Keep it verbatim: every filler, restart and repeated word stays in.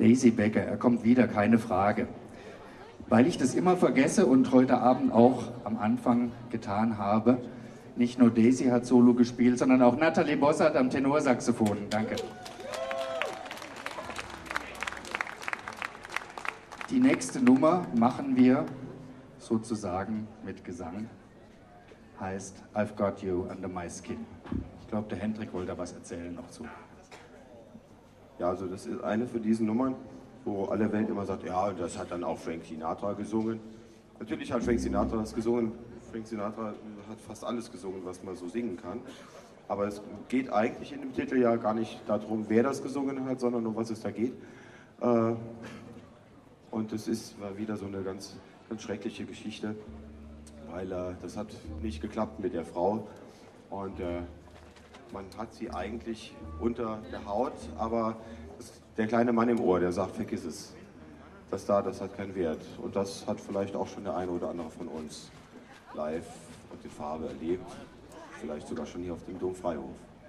Daisy Becker, er kommt wieder, keine Frage. Weil ich das immer vergesse und heute Abend auch am Anfang getan habe, nicht nur Daisy hat Solo gespielt, sondern auch Nathalie Bossert am Tenorsaxophon. Danke. Die nächste Nummer machen wir sozusagen mit Gesang. Heißt I've Got You Under My Skin. Ich glaube, der Hendrik wollte da was erzählen noch zu. Ja, also das ist eine von diesen Nummern, wo alle Welt immer sagt, ja, das hat dann auch Frank Sinatra gesungen. Natürlich hat Frank Sinatra das gesungen. Frank Sinatra hat fast alles gesungen, was man so singen kann. Aber es geht eigentlich in dem Titel ja gar nicht darum, wer das gesungen hat, sondern um was es da geht. Und es ist war wieder so eine ganz, ganz schreckliche Geschichte, weil äh, das hat nicht geklappt mit der Frau. Und äh, man hat sie eigentlich unter der Haut, aber das, der kleine Mann im Ohr, der sagt, vergiss es. Das da, das hat keinen Wert. Und das hat vielleicht auch schon der eine oder andere von uns live und in Farbe erlebt. Vielleicht sogar schon hier auf dem Domfreihof.